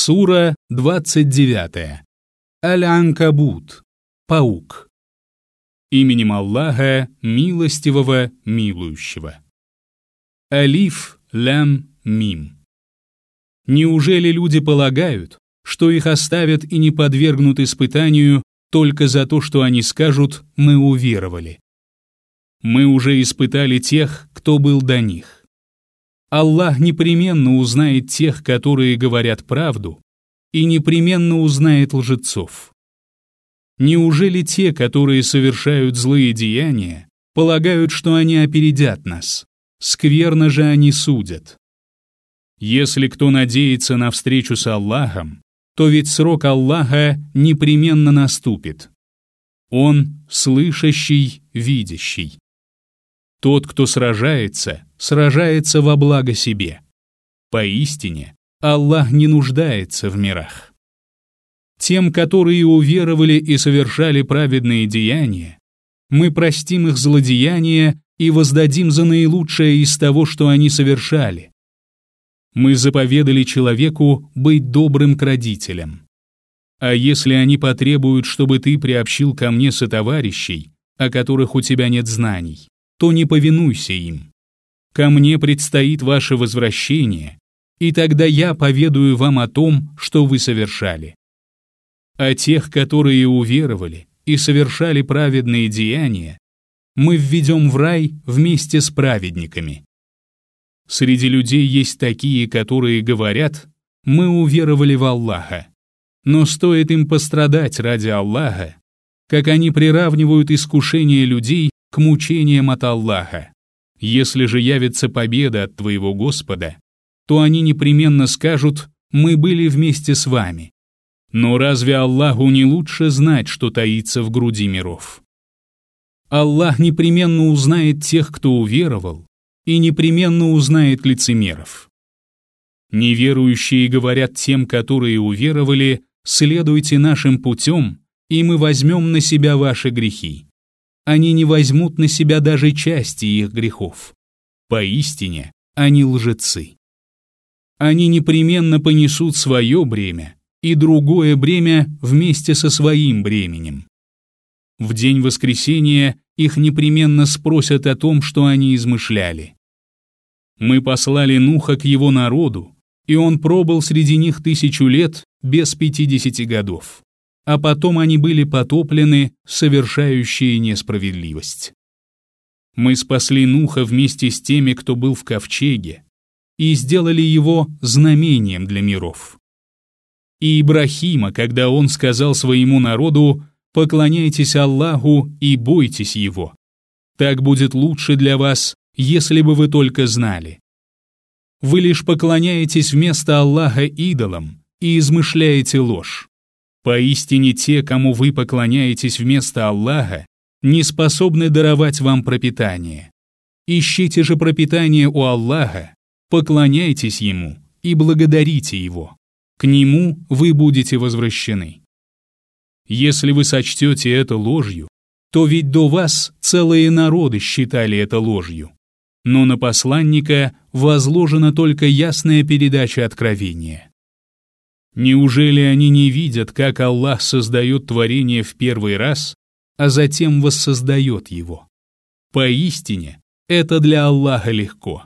Сура 29. Аль-Анкабут. Паук. Именем Аллаха, милостивого, милующего. Алиф, лям, мим. Неужели люди полагают, что их оставят и не подвергнут испытанию только за то, что они скажут «мы уверовали»? Мы уже испытали тех, кто был до них. Аллах непременно узнает тех, которые говорят правду, и непременно узнает лжецов. Неужели те, которые совершают злые деяния, полагают, что они опередят нас? Скверно же они судят. Если кто надеется на встречу с Аллахом, то ведь срок Аллаха непременно наступит. Он слышащий, видящий. Тот, кто сражается, сражается во благо себе. Поистине, Аллах не нуждается в мирах. Тем, которые уверовали и совершали праведные деяния, мы простим их злодеяния и воздадим за наилучшее из того, что они совершали. Мы заповедали человеку быть добрым к родителям. А если они потребуют, чтобы ты приобщил ко мне сотоварищей, о которых у тебя нет знаний, то не повинуйся им. Ко мне предстоит ваше возвращение, и тогда я поведаю вам о том, что вы совершали. А тех, которые уверовали и совершали праведные деяния, мы введем в рай вместе с праведниками. Среди людей есть такие, которые говорят: «Мы уверовали в Аллаха». Но стоит им пострадать ради Аллаха, как они приравнивают искушение людей к мучениям от Аллаха. Если же явится победа от твоего Господа, то они непременно скажут: «Мы были вместе с вами». Но разве Аллаху не лучше знать, что таится в груди миров? Аллах непременно узнает тех, кто уверовал, и непременно узнает лицемеров. Неверующие говорят тем, которые уверовали: «Следуйте нашим путем, и мы возьмем на себя ваши грехи». Они не возьмут на себя даже части их грехов. Поистине, они лжецы. Они непременно понесут свое бремя и другое бремя вместе со своим бременем. В день воскресения их непременно спросят о том, что они измышляли. Мы послали Нуха к его народу, и он пробыл среди них 1000 лет без 50 годов. А потом они были потоплены, совершающие несправедливость. Мы спасли Нуха вместе с теми, кто был в ковчеге, и сделали его знамением для миров. И Ибрахима, когда он сказал своему народу: «Поклоняйтесь Аллаху и бойтесь Его. Так будет лучше для вас, если бы вы только знали. Вы лишь поклоняетесь вместо Аллаха идолам и измышляете ложь. Поистине те, кому вы поклоняетесь вместо Аллаха, не способны даровать вам пропитание. Ищите же пропитание у Аллаха, поклоняйтесь Ему и благодарите Его. К Нему вы будете возвращены. Если вы сочтете это ложью, то ведь до вас целые народы считали это ложью. Но на посланника возложена только ясная передача откровения. Неужели они не видят, как Аллах создает творение в первый раз, а затем воссоздает его? Поистине, это для Аллаха легко.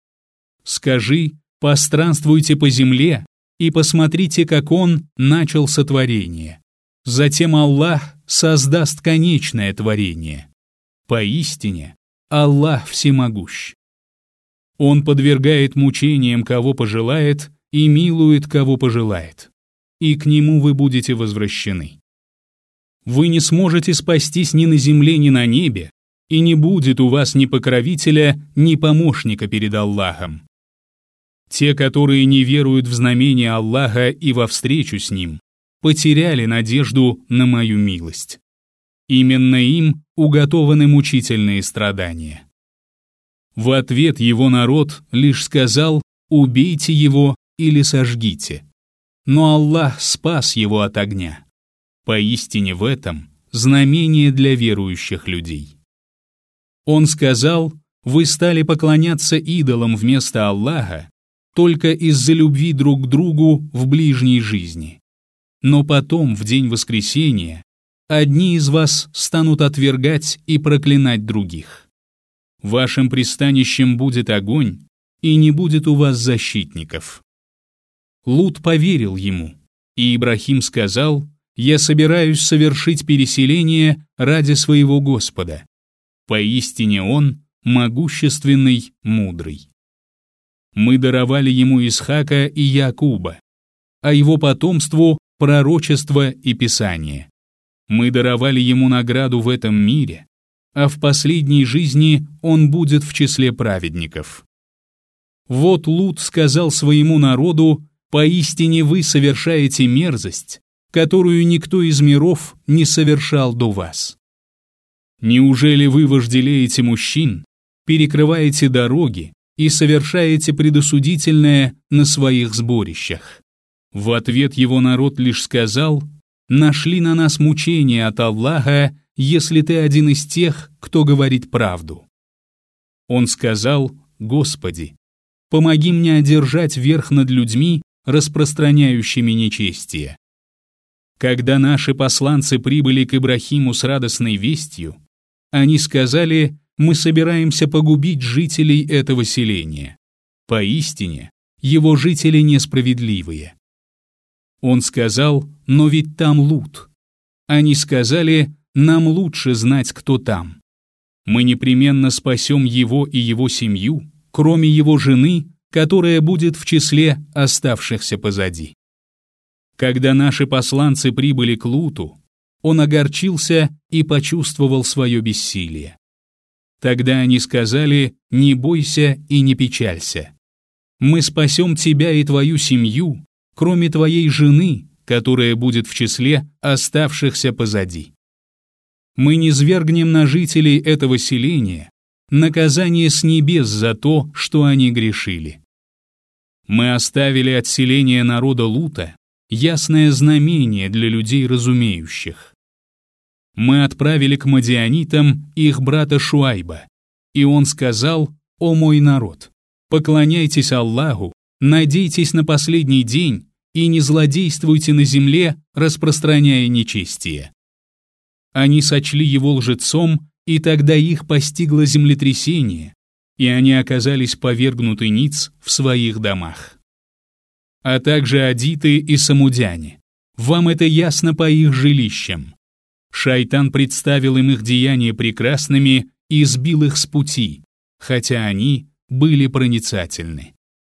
Скажи: постранствуйте по земле и посмотрите, как Он начал сотворение. Затем Аллах создаст конечное творение. Поистине, Аллах всемогущ. Он подвергает мучениям, кого пожелает, и милует, кого пожелает, и к Нему вы будете возвращены. Вы не сможете спастись ни на земле, ни на небе, и не будет у вас ни покровителя, ни помощника перед Аллахом. Те, которые не веруют в знамения Аллаха и во встречу с Ним, потеряли надежду на мою милость. Именно им уготованы мучительные страдания. В ответ его народ лишь сказал: «Убейте его или сожгите». Но Аллах спас его от огня. Поистине в этом знамение для верующих людей. Он сказал: «Вы стали поклоняться идолам вместо Аллаха, только из-за любви друг к другу в ближней жизни. Но потом, в день воскресения, одни из вас станут отвергать и проклинать других. Вашим пристанищем будет огонь, и не будет у вас защитников». Лут поверил ему, и Ибрахим сказал: «Я собираюсь совершить переселение ради своего Господа. Поистине Он могущественный, мудрый». Мы даровали ему Исхака и Якуба, а его потомству — пророчество и Писание. Мы даровали ему награду в этом мире, а в последней жизни он будет в числе праведников. Вот Лут сказал своему народу: «Поистине вы совершаете мерзость, которую никто из миров не совершал до вас. Неужели вы вожделеете мужчин, перекрываете дороги и совершаете предосудительное на своих сборищах?» В ответ его народ лишь сказал: «Нашли на нас мучения от Аллаха, если ты один из тех, кто говорит правду». Он сказал: «Господи, помоги мне одержать верх над людьми, распространяющими нечестие». Когда наши посланцы прибыли к Ибрахиму с радостной вестью, они сказали: «Мы собираемся погубить жителей этого селения. Поистине, его жители несправедливые». Он сказал: «Но ведь там Лут». Они сказали: «Нам лучше знать, кто там. Мы непременно спасем его и его семью, кроме его жены, которая будет в числе оставшихся позади». Когда наши посланцы прибыли к Луту, он огорчился и почувствовал свое бессилие. Тогда они сказали: «Не бойся и не печалься. Мы спасем тебя и твою семью, кроме твоей жены, которая будет в числе оставшихся позади. Мы низвергнем на жителей этого селения наказание с небес за то, что они грешили. Мы оставили от селения народа Лута ясное знамение для людей разумеющих. Мы отправили к мадианитам их брата Шуайба, и он сказал: «О мой народ, поклоняйтесь Аллаху, надейтесь на последний день и не злодействуйте на земле, распространяя нечестие». Они сочли его лжецом, и тогда их постигло землетрясение, и они оказались повергнуты ниц в своих домах. А также адиты и самудяне. Вам это ясно по их жилищам. Шайтан представил им их деяния прекрасными и сбил их с пути, хотя они были проницательны.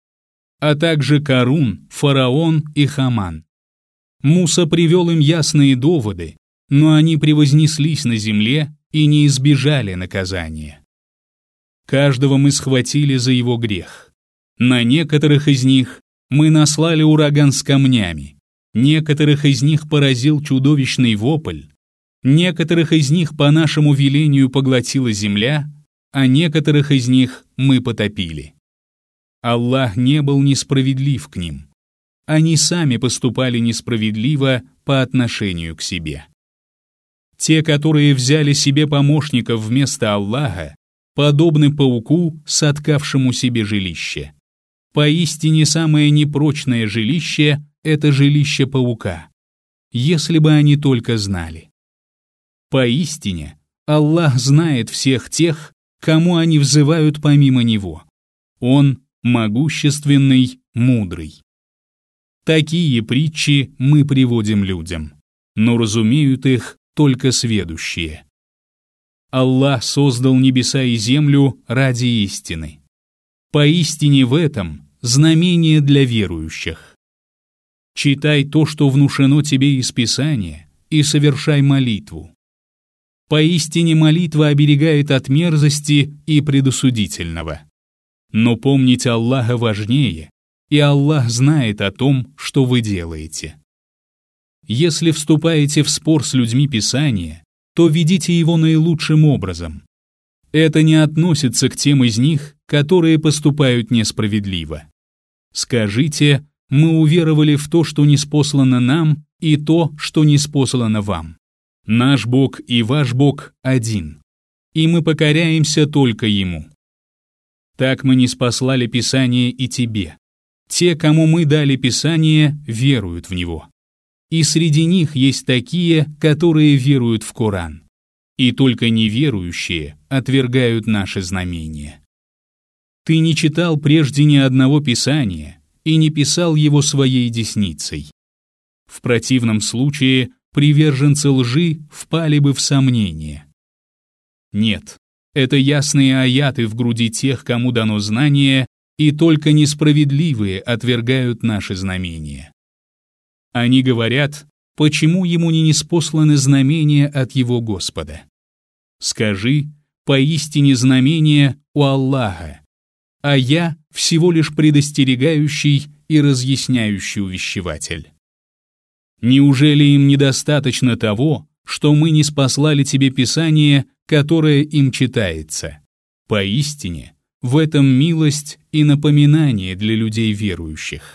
А также Карун, фараон и Хаман. Муса привел им ясные доводы, но они превознеслись на земле и не избежали наказания. Каждого мы схватили за его грех. На некоторых из них мы наслали ураган с камнями, некоторых из них поразил чудовищный вопль, некоторых из них по нашему велению поглотила земля, а некоторых из них мы потопили. Аллах не был несправедлив к ним. Они сами поступали несправедливо по отношению к себе. Те, которые взяли себе помощников вместо Аллаха, подобны пауку, соткавшему себе жилище. Поистине самое непрочное жилище — это жилище паука, если бы они только знали. Поистине Аллах знает всех тех, кому они взывают помимо Него. Он могущественный, мудрый. Такие притчи мы приводим людям, но разумеют их только сведущие. Аллах создал небеса и землю ради истины. Поистине в этом знамение для верующих. Читай то, что внушено тебе из Писания, и совершай молитву. Поистине молитва оберегает от мерзости и предосудительного. Но помнить Аллаха важнее, и Аллах знает о том, что вы делаете. Если вступаете в спор с людьми Писания, то ведите его наилучшим образом. Это не относится к тем из них, которые поступают несправедливо. Скажите: мы уверовали в то, что ниспослано нам, и то, что ниспослано вам. Наш Бог и ваш Бог один, и мы покоряемся только Ему. Так мы ниспослали Писание и тебе, те, кому мы дали Писание, веруют в него. И среди них есть такие, которые веруют в Коран. И только неверующие отвергают наши знамения. Ты не читал прежде ни одного Писания и не писал его своей десницей. В противном случае приверженцы лжи впали бы в сомнение. Нет, это ясные аяты в груди тех, кому дано знание, и только несправедливые отвергают наши знамения. Они говорят, почему ему не ниспосланы знамения от его Господа? Скажи, поистине знамения у Аллаха, а я всего лишь предостерегающий и разъясняющий увещеватель. Неужели им недостаточно того, что мы ниспослали тебе Писание, которое им читается? Поистине, в этом милость и напоминание для людей верующих.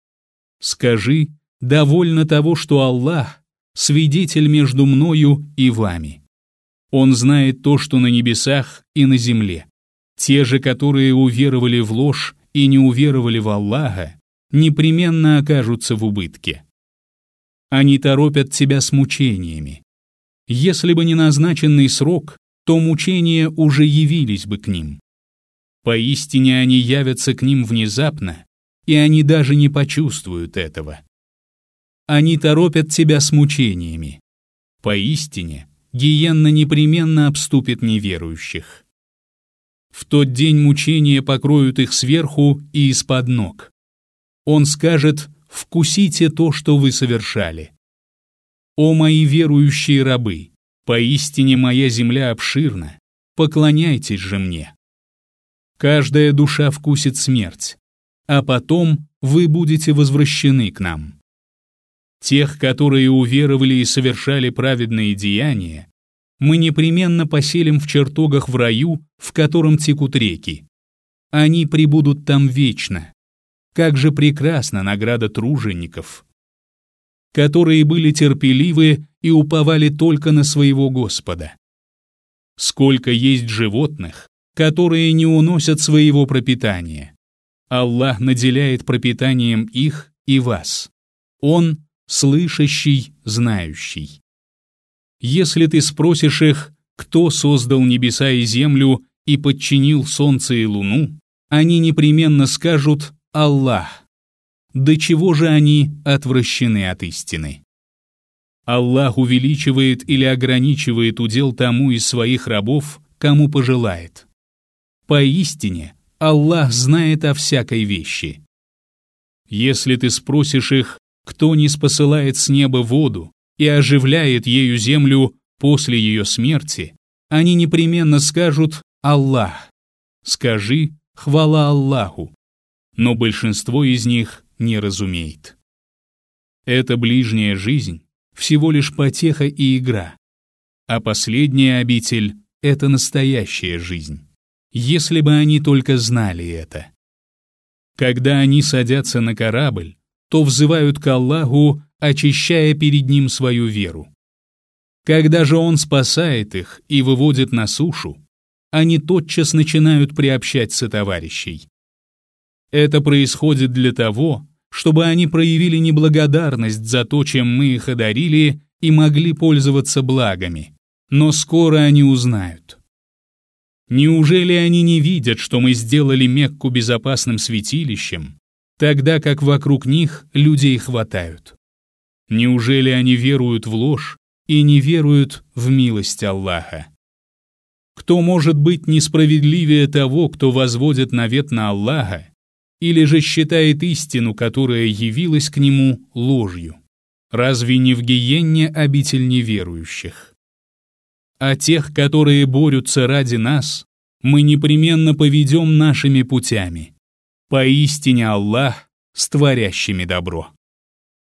Скажи, довольно того, что Аллах — свидетель между мною и вами. Он знает то, что на небесах и на земле. Те же, которые уверовали в ложь и не уверовали в Аллаха, непременно окажутся в убытке. Они торопят тебя с мучениями. Если бы не назначенный срок, то мучения уже явились бы к ним. Поистине они явятся к ним внезапно, и они даже не почувствуют этого. Они торопят тебя с мучениями. Поистине, гиенна непременно обступит неверующих. В тот день мучения покроют их сверху и из-под ног. Он скажет: «Вкусите то, что вы совершали». О мои верующие рабы, поистине моя земля обширна, поклоняйтесь же мне. Каждая душа вкусит смерть, а потом вы будете возвращены к нам. Тех, которые уверовали и совершали праведные деяния, мы непременно поселим в чертогах в раю, в котором текут реки. Они пребудут там вечно. Как же прекрасна награда тружеников, которые были терпеливы и уповали только на своего Господа. Сколько есть животных, которые не уносят своего пропитания. Аллах наделяет пропитанием их и вас. Он слышащий, знающий. Если ты спросишь их, кто создал небеса и землю и подчинил солнце и луну, они непременно скажут: Аллах. До чего же они отвращены от истины? Аллах увеличивает или ограничивает удел тому из своих рабов, кому пожелает. Поистине, Аллах знает о всякой вещи. Если ты спросишь их, кто ниспосылает с неба воду и оживляет ею землю после ее смерти, они непременно скажут: Аллах. Скажи: хвала Аллаху. Но большинство из них не разумеет. Эта ближняя жизнь всего лишь потеха и игра, а последняя обитель — это настоящая жизнь. Если бы они только знали это. Когда они садятся на корабль, то взывают к Аллаху, очищая перед ним свою веру. Когда же Он спасает их и выводит на сушу, они тотчас начинают приобщать сотоварищей. Это происходит для того, чтобы они проявили неблагодарность за то, чем мы их одарили, и могли пользоваться благами, но скоро они узнают. Неужели они не видят, что мы сделали Мекку безопасным святилищем, тогда как вокруг них людей хватают? Неужели они веруют в ложь и не веруют в милость Аллаха? Кто может быть несправедливее того, кто возводит навет на Аллаха, или же считает истину, которая явилась к нему, ложью? Разве не в гиенне обитель неверующих? А тех, которые борются ради нас, мы непременно поведем нашими путями. Поистине Аллах с творящими добро.